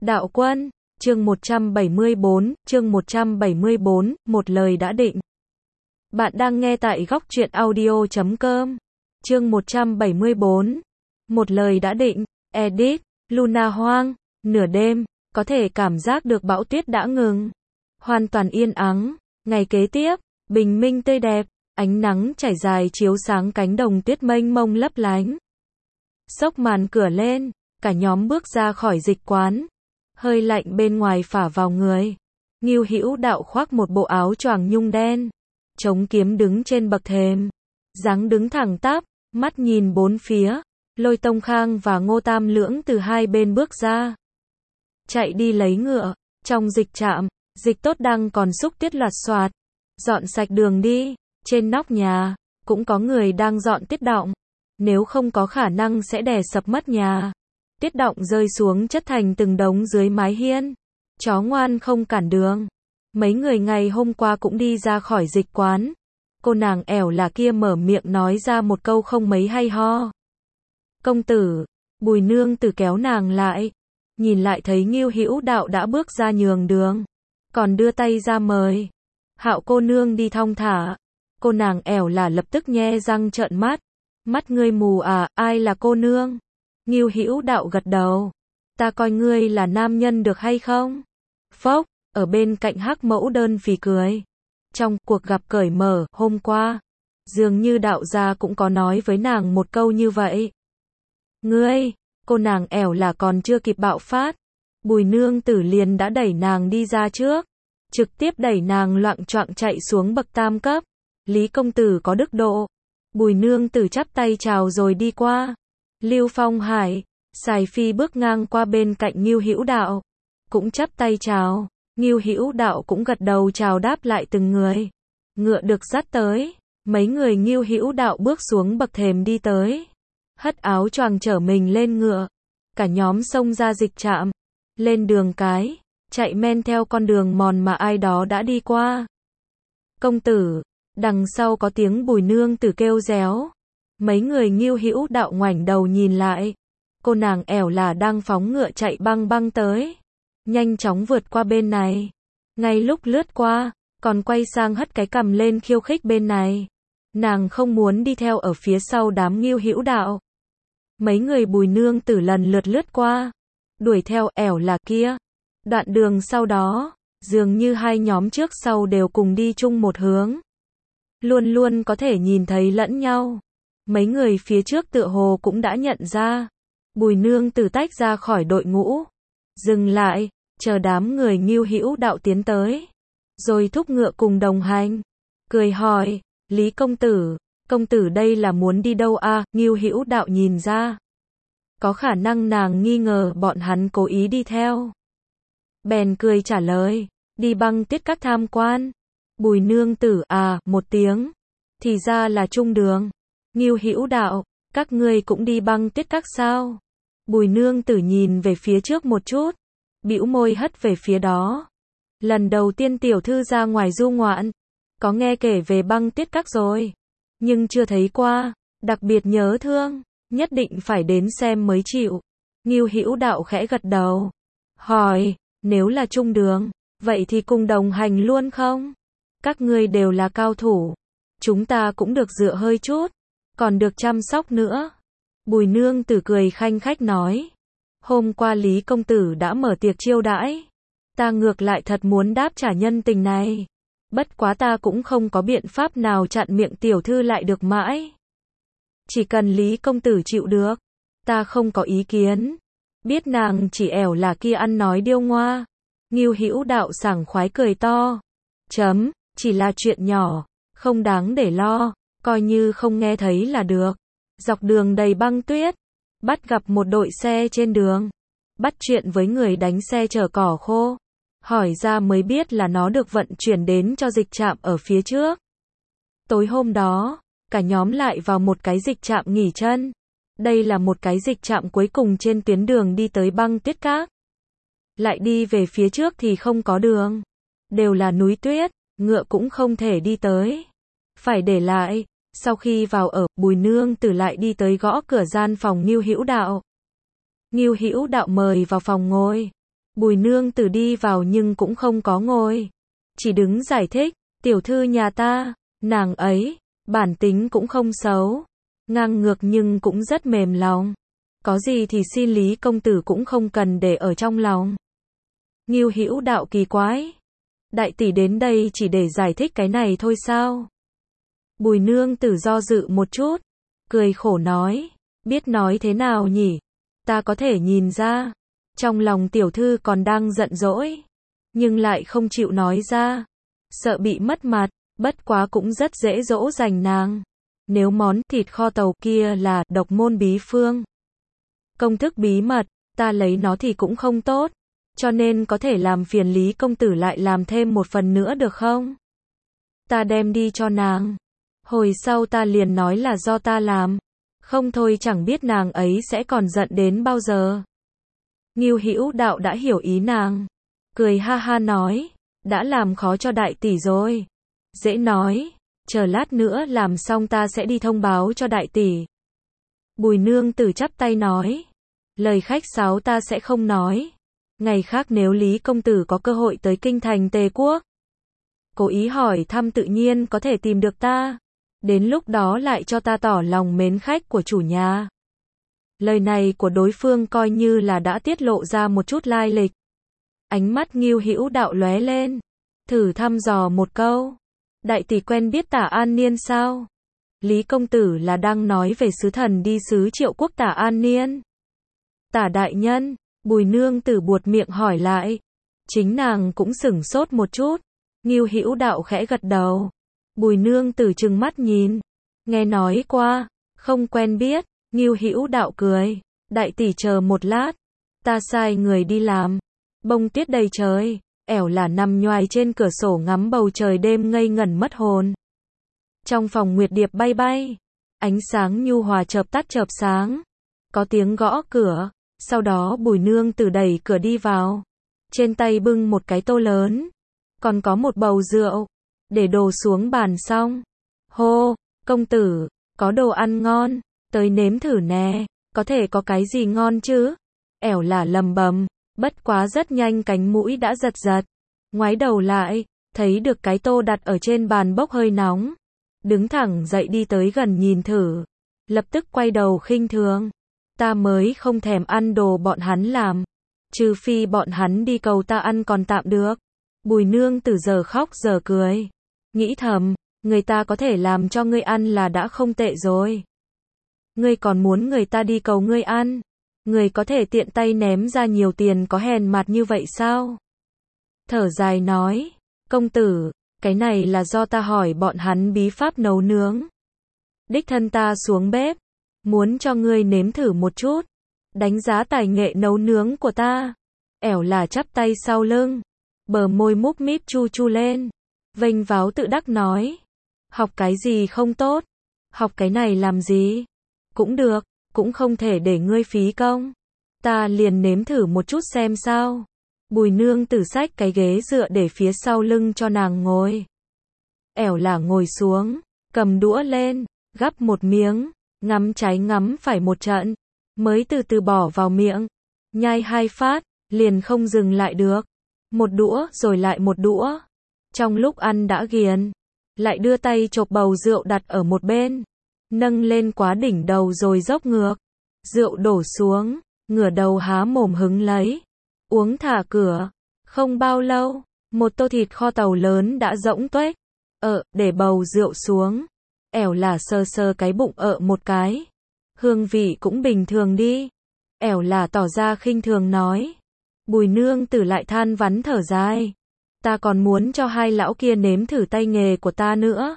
Đạo Quân, chương 174, một lời đã định. Bạn đang nghe tại góc truyện audio.com. Chương 174, một lời đã định, edit, Luna Hoang, nửa đêm, có thể cảm giác được bão tuyết đã ngừng. Hoàn toàn yên ắng, ngày kế tiếp, bình minh tươi đẹp, ánh nắng trải dài chiếu sáng cánh đồng tuyết mênh mông lấp lánh. Xốc màn cửa lên, cả nhóm bước ra khỏi dịch quán. Hơi lạnh bên ngoài phả vào người. Ngưu Hữu Đạo khoác một bộ áo choàng nhung đen, chống kiếm đứng trên bậc thềm, dáng đứng thẳng tắp, mắt nhìn bốn phía. Lôi Tông Khang và Ngô Tam Lưỡng từ hai bên bước ra, chạy đi lấy ngựa. Trong dịch trạm, Dịch Tốt đang còn xúc tiết loạt xoạt, dọn sạch đường đi. Trên nóc nhà cũng có người đang dọn tiết đọng, nếu không có khả năng sẽ đè sập mất nhà. Tiết đọng rơi xuống chất thành từng đống dưới mái hiên. Chó ngoan không cản đường. Mấy người ngày hôm qua cũng đi ra khỏi dịch quán. Cô nàng ẻo là kia mở miệng nói ra một câu không mấy hay ho. Công tử. Bùi Nương Tử kéo nàng lại, nhìn lại thấy Ngưu Hữu Đạo đã bước ra nhường đường, còn đưa tay ra mời Hạo cô nương đi thong thả. Cô nàng ẻo là lập tức nhe răng trợn mắt. Mắt ngươi mù à, ai là cô nương? Ngưu Hữu Đạo gật đầu. Ta coi ngươi là nam nhân được hay không? Phốc, ở bên cạnh Hắc Mẫu Đơn phì cười. Trong cuộc gặp cởi mở hôm qua, dường như đạo gia cũng có nói với nàng một câu như vậy. Ngươi, cô nàng ẻo là còn chưa kịp bạo phát, Bùi Nương Tử liền đã đẩy nàng đi ra trước, trực tiếp đẩy nàng loạng choạng chạy xuống bậc tam cấp. Lý công tử có đức độ. Bùi Nương Tử chắp tay chào rồi đi qua. Lưu Phong Hải, Sài Phi bước ngang qua bên cạnh Ngưu Hữu Đạo, cũng chắp tay chào. Ngưu Hữu Đạo cũng gật đầu chào đáp lại từng người. Ngựa được dắt tới, mấy người Ngưu Hữu Đạo bước xuống bậc thềm đi tới, hất áo choàng chở mình lên ngựa. Cả nhóm xông ra dịch trạm, lên đường cái, chạy men theo con đường mòn mà ai đó đã đi qua. Công tử, đằng sau có tiếng Bùi Nương Tử kêu réo. Mấy người Ngưu Hữu Đạo ngoảnh đầu nhìn lại. Cô nàng ẻo là đang phóng ngựa chạy băng băng tới, nhanh chóng vượt qua bên này. Ngay lúc lướt qua, còn quay sang hất cái cằm lên khiêu khích bên này. Nàng không muốn đi theo ở phía sau đám Ngưu Hữu Đạo. Mấy người Bùi Nương Tử lần lượt lướt qua, đuổi theo ẻo là kia. Đoạn đường sau đó, dường như hai nhóm trước sau đều cùng đi chung một hướng, luôn luôn có thể nhìn thấy lẫn nhau. Mấy người phía trước tựa hồ cũng đã nhận ra. Bùi Nương Tử tách ra khỏi đội ngũ, dừng lại, chờ đám người Ngưu Hữu Đạo tiến tới, rồi thúc ngựa cùng đồng hành. Cười hỏi, Lý công tử đây là muốn đi đâu à? Ngưu Hữu Đạo nhìn ra, có khả năng nàng nghi ngờ bọn hắn cố ý đi theo, bèn cười trả lời, đi băng tuyết các tham quan. Bùi Nương Tử à, một tiếng, thì ra là chung đường. Ngưu Hữu Đạo, các ngươi cũng đi băng tuyết các sao? Bùi Nương Tử nhìn về phía trước một chút, bĩu môi hất về phía đó. Lần đầu tiên tiểu thư ra ngoài du ngoạn, có nghe kể về băng tuyết các rồi, nhưng chưa thấy qua, đặc biệt nhớ thương, nhất định phải đến xem mới chịu. Ngưu Hữu Đạo khẽ gật đầu, hỏi, nếu là chung đường, vậy thì cùng đồng hành luôn không? Các ngươi đều là cao thủ, chúng ta cũng được dựa hơi chút, còn được chăm sóc nữa. Bùi Nương Tử cười khanh khách nói, hôm qua Lý công tử đã mở tiệc chiêu đãi, ta ngược lại thật muốn đáp trả nhân tình này. Bất quá ta cũng không có biện pháp nào chặn miệng tiểu thư lại được mãi. Chỉ cần Lý công tử chịu được, ta không có ý kiến. Biết nàng chỉ ẻo là kia ăn nói điêu ngoa. Ngưu Hữu Đạo sảng khoái cười to. Chỉ là chuyện nhỏ, không đáng để lo, coi như không nghe thấy là được. Dọc đường đầy băng tuyết, bắt gặp một đội xe trên đường, bắt chuyện với người đánh xe chở cỏ khô. Hỏi ra mới biết là nó được vận chuyển đến cho dịch trạm ở phía trước. Tối hôm đó, cả nhóm lại vào một cái dịch trạm nghỉ chân. Đây là một cái dịch trạm cuối cùng trên tuyến đường đi tới băng tuyết các. Lại đi về phía trước thì không có đường, đều là núi tuyết, ngựa cũng không thể đi tới, phải để lại. Sau khi vào ở, Bùi Nương Tử lại đi tới gõ cửa gian phòng Ngưu Hữu Đạo. Ngưu Hữu Đạo mời vào phòng ngồi. Bùi nương tử đi vào nhưng cũng không có ngồi. Chỉ đứng giải thích, tiểu thư nhà ta, nàng ấy, bản tính cũng không xấu. Ngang ngược nhưng cũng rất mềm lòng. Có gì thì xin Lý công tử cũng không cần để ở trong lòng. Ngưu Hữu Đạo kỳ quái. Đại tỷ đến đây chỉ để giải thích cái này thôi sao? Bùi nương tử do dự một chút, cười khổ nói, biết nói thế nào nhỉ? Ta có thể nhìn ra, trong lòng tiểu thư còn đang giận dỗi, nhưng lại không chịu nói ra, sợ bị mất mặt, bất quá cũng rất dễ dỗ dành nàng. Nếu món thịt kho tàu kia là độc môn bí phương, công thức bí mật, ta lấy nó thì cũng không tốt, cho nên có thể làm phiền Lý công tử lại làm thêm một phần nữa được không? Ta đem đi cho nàng. Hồi sau ta liền nói là do ta làm. Không thôi chẳng biết nàng ấy sẽ còn giận đến bao giờ. Ngưu Hữu Đạo đã hiểu ý nàng. Cười ha ha nói, đã làm khó cho đại tỷ rồi. Dễ nói, chờ lát nữa làm xong ta sẽ đi thông báo cho đại tỷ. Bùi nương tử chắp tay nói, lời khách sáo ta sẽ không nói. Ngày khác nếu Lý công tử có cơ hội tới kinh thành Tề Quốc, cố ý hỏi thăm tự nhiên có thể tìm được ta. Đến lúc đó lại cho ta tỏ lòng mến khách của chủ nhà. Lời này của đối phương coi như là đã tiết lộ ra một chút lai lịch. Ánh mắt Ngưu Hữu Đạo lóe lên, thử thăm dò một câu. Đại tỷ quen biết Tả An Niên sao? Lý công tử là đang nói về sứ thần đi sứ Triệu Quốc Tả An Niên. Tả đại nhân, Bùi nương tử buột miệng hỏi lại. Chính nàng cũng sửng sốt một chút. Ngưu Hữu Đạo khẽ gật đầu. Bùi nương tử trừng mắt nhìn. Nghe nói qua, không quen biết. Ngưu Hữu Đạo cười. Đại tỷ chờ một lát, ta sai người đi làm. Bông tuyết đầy trời, ẻo là nằm nhoài trên cửa sổ ngắm bầu trời đêm ngây ngẩn mất hồn. Trong phòng nguyệt điệp bay bay, ánh sáng nhu hòa chợp tắt chợp sáng. Có tiếng gõ cửa, sau đó Bùi nương tử đẩy cửa đi vào. Trên tay bưng một cái tô lớn, còn có một bầu rượu, để đồ xuống bàn xong. Hô, công tử, có đồ ăn ngon, tới nếm thử nè, có thể có cái gì ngon chứ? Ẻo là lầm bầm, bất quá rất nhanh cánh mũi đã giật giật. Ngoái đầu lại, thấy được cái tô đặt ở trên bàn bốc hơi nóng. Đứng thẳng dậy đi tới gần nhìn thử, lập tức quay đầu khinh thường. Ta mới không thèm ăn đồ bọn hắn làm, trừ phi bọn hắn đi cầu ta ăn còn tạm được. Bùi nương tử giờ khóc giờ cười, nghĩ thầm, người ta có thể làm cho ngươi ăn là đã không tệ rồi. Ngươi còn muốn người ta đi cầu ngươi ăn? Ngươi có thể tiện tay ném ra nhiều tiền có hèn mặt như vậy sao? Thở dài nói, công tử, cái này là do ta hỏi bọn hắn bí pháp nấu nướng. Đích thân ta xuống bếp, muốn cho ngươi nếm thử một chút, đánh giá tài nghệ nấu nướng của ta. Ẻo là chắp tay sau lưng, bờ môi múp míp chu chu lên, vênh váo tự đắc nói, học cái gì không tốt, học cái này làm gì? Cũng được, cũng không thể để ngươi phí công. Ta liền nếm thử một chút xem sao. Bùi nương tử xách cái ghế dựa để phía sau lưng cho nàng ngồi. Ẻo là ngồi xuống, cầm đũa lên, gắp một miếng, ngắm trái ngắm phải một trận, mới từ từ bỏ vào miệng. Nhai hai phát, liền không dừng lại được. Một đũa rồi lại một đũa. Trong lúc ăn đã ghiền, lại đưa tay chộp bầu rượu đặt ở một bên, nâng lên quá đỉnh đầu rồi dốc ngược. Rượu đổ xuống, ngửa đầu há mồm hứng lấy, uống thả cửa. Không bao lâu, một tô thịt kho tàu lớn đã rỗng tuếch. Để bầu rượu xuống, ẻo là sờ sờ cái bụng một cái. Hương vị cũng bình thường đi. Ẻo là tỏ ra khinh thường nói. Bùi nương tử lại than vắn thở dài. Ta còn muốn cho hai lão kia nếm thử tay nghề của ta nữa.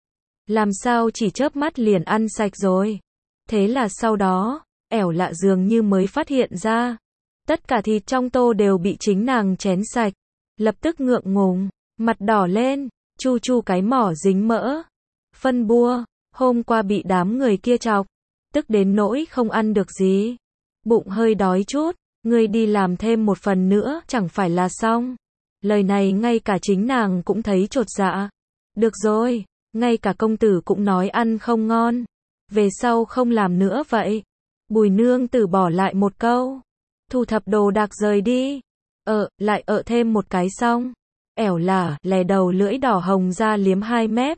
Làm sao chỉ chớp mắt liền ăn sạch rồi. Thế là sau đó, ẻo lạ dường như mới phát hiện ra. Tất cả thịt trong tô đều bị chính nàng chén sạch. Lập tức ngượng ngùng, mặt đỏ lên, chu chu cái mỏ dính mỡ. Phân bua, hôm qua bị đám người kia chọc, tức đến nỗi không ăn được gì. Bụng hơi đói chút, ngươi đi làm thêm một phần nữa chẳng phải là xong. Lời này ngay cả chính nàng cũng thấy chột dạ. Được rồi, ngay cả công tử cũng nói ăn không ngon. Về sau không làm nữa vậy. Bùi nương tử bỏ lại một câu. Thu thập đồ đạc rời đi. lại thêm một cái xong. Ẻo là, lè đầu lưỡi đỏ hồng ra liếm hai mép.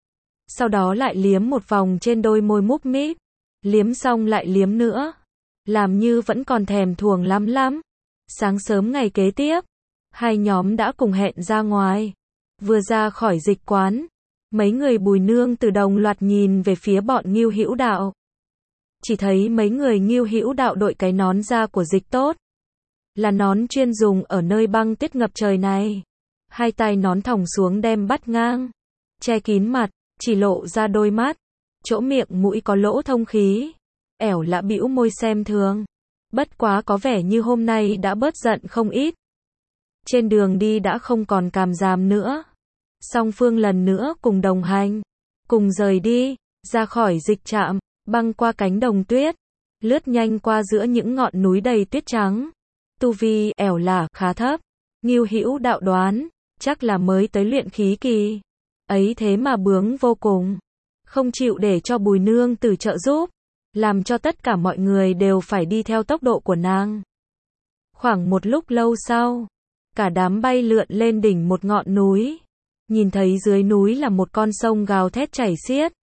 Sau đó lại liếm một vòng trên đôi môi múp míp. Liếm xong lại liếm nữa. Làm như vẫn còn thèm thuồng lắm. Sáng sớm ngày kế tiếp, hai nhóm đã cùng hẹn ra ngoài. Vừa ra khỏi dịch quán, mấy người Bùi Nương từ đồng loạt nhìn về phía bọn Ngưu Hữu Đạo. Chỉ thấy mấy người Ngưu Hữu Đạo đội cái nón da của Dịch Tốt. Là nón chuyên dùng ở nơi băng tuyết ngập trời này. Hai tay nón thòng xuống đem bắt ngang, che kín mặt, chỉ lộ ra đôi mắt. Chỗ miệng mũi có lỗ thông khí. Ẻo lạ bĩu môi xem thường. Bất quá có vẻ như hôm nay đã bớt giận không ít. Trên đường đi đã không còn càm ràm nữa. Song phương lần nữa cùng đồng hành, cùng rời đi, ra khỏi dịch trạm, băng qua cánh đồng tuyết, lướt nhanh qua giữa những ngọn núi đầy tuyết trắng. Tu vi ẻo là khá thấp. Ngưu Hữu Đạo đoán, chắc là mới tới luyện khí kỳ. Ấy thế mà bướng vô cùng. Không chịu để cho Bùi Nương từ trợ giúp. Làm cho tất cả mọi người đều phải đi theo tốc độ của nàng. Khoảng một lúc lâu sau, cả đám bay lượn lên đỉnh một ngọn núi. Nhìn thấy dưới núi là một con sông gào thét chảy xiết.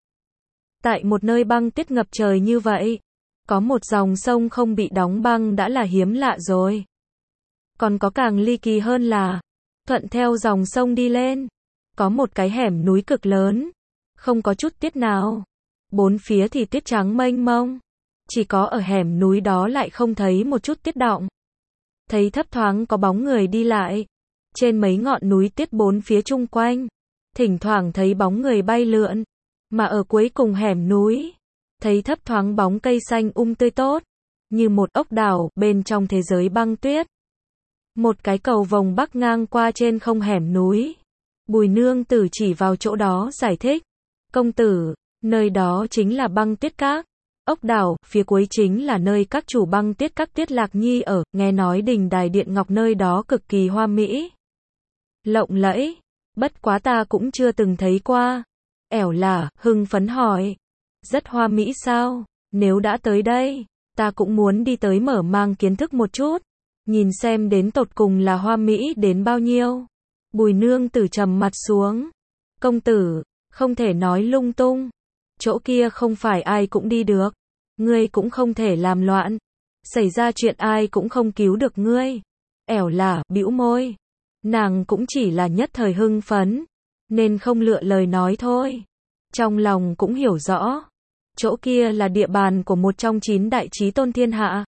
Tại một nơi băng tuyết ngập trời như vậy, có một dòng sông không bị đóng băng đã là hiếm lạ rồi. Còn có càng ly kỳ hơn là, thuận theo dòng sông đi lên, có một cái hẻm núi cực lớn, không có chút tuyết nào. Bốn phía thì tuyết trắng mênh mông, chỉ có ở hẻm núi đó lại không thấy một chút tuyết đọng. Thấy thấp thoáng có bóng người đi lại, trên mấy ngọn núi tuyết bốn phía chung quanh, thỉnh thoảng thấy bóng người bay lượn, mà ở cuối cùng hẻm núi, thấy thấp thoáng bóng cây xanh tươi tốt, như một ốc đảo bên trong thế giới băng tuyết. Một cái cầu vồng bắc ngang qua trên không hẻm núi. Bùi Nương Tử chỉ vào chỗ đó giải thích. Công tử, nơi đó chính là băng tuyết các. Ốc đảo, phía cuối chính là nơi các chủ băng tuyết các Tuyết Lạc Nhi ở, nghe nói đình đài điện ngọc nơi đó cực kỳ hoa mỹ. Lộng lẫy, bất quá ta cũng chưa từng thấy qua. Ẻo là, hưng phấn hỏi. Rất hoa mỹ sao? Nếu đã tới đây, ta cũng muốn đi tới mở mang kiến thức một chút. Nhìn xem đến tột cùng là hoa mỹ đến bao nhiêu. Bùi Nương Tử trầm mặt xuống. Công tử, không thể nói lung tung. Chỗ kia không phải ai cũng đi được. Ngươi cũng không thể làm loạn. Xảy ra chuyện ai cũng không cứu được ngươi. Ẻo là, bĩu môi. Nàng cũng chỉ là nhất thời hưng phấn, nên không lựa lời nói thôi. Trong lòng cũng hiểu rõ. Chỗ kia là địa bàn của một trong 9 đại chí tôn thiên hạ.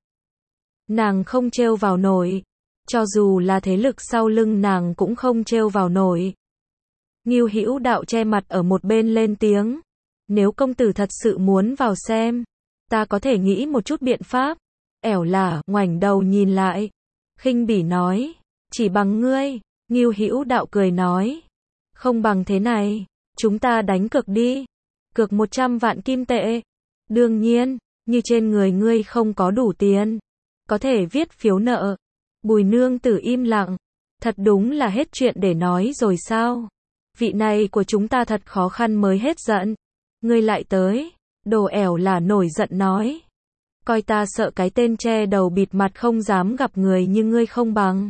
Nàng không trêu vào nổi. Cho dù là thế lực sau lưng nàng cũng không trêu vào nổi. Ngưu Hữu Đạo che mặt ở một bên lên tiếng. Nếu công tử thật sự muốn vào xem, ta có thể nghĩ một chút biện pháp. Ẻo là, ngoảnh đầu nhìn lại. Khinh bỉ nói. Chỉ bằng ngươi. Ngưu Hữu Đạo cười nói. Không bằng thế này. Chúng ta đánh cược đi. Cược 100 vạn kim tệ. Đương nhiên, như trên người ngươi không có đủ tiền, có thể viết phiếu nợ. Bùi Nương Tử im lặng. Thật đúng là hết chuyện để nói rồi sao? Vị này của chúng ta thật khó khăn mới hết giận. Ngươi lại tới. Đồ ẻo là nổi giận nói. Coi ta sợ cái tên che đầu bịt mặt không dám gặp người như ngươi không bằng.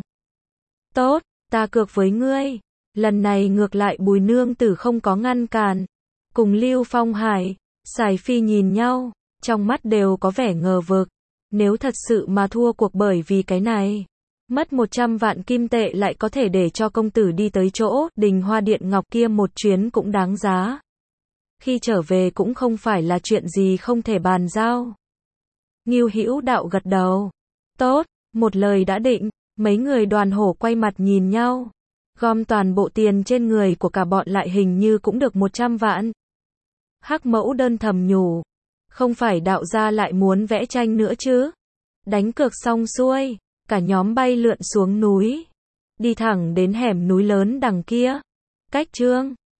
Tốt, ta cược với ngươi. Lần này ngược lại Bùi Nương Tử không có ngăn cản. Cùng Lưu Phong Hải, Sài Phi nhìn nhau, trong mắt đều có vẻ ngờ vực. Nếu thật sự mà thua cuộc bởi vì cái này, mất 100 vạn kim tệ lại có thể để cho công tử đi tới chỗ Đình Hoa Điện Ngọc kia một chuyến cũng đáng giá. Khi trở về cũng không phải là chuyện gì không thể bàn giao. Ngưu Hữu Đạo gật đầu. Tốt, một lời đã định. Mấy người Đoàn Hổ quay mặt nhìn nhau. Gom toàn bộ tiền trên người của cả bọn lại hình như cũng được 100 vạn. Hắc Mẫu Đơn thầm nhủ. Không phải đạo gia lại muốn vẽ tranh nữa chứ? Đánh cược xong xuôi, cả nhóm bay lượn xuống núi. Đi thẳng đến hẻm núi lớn đằng kia. Cách Trương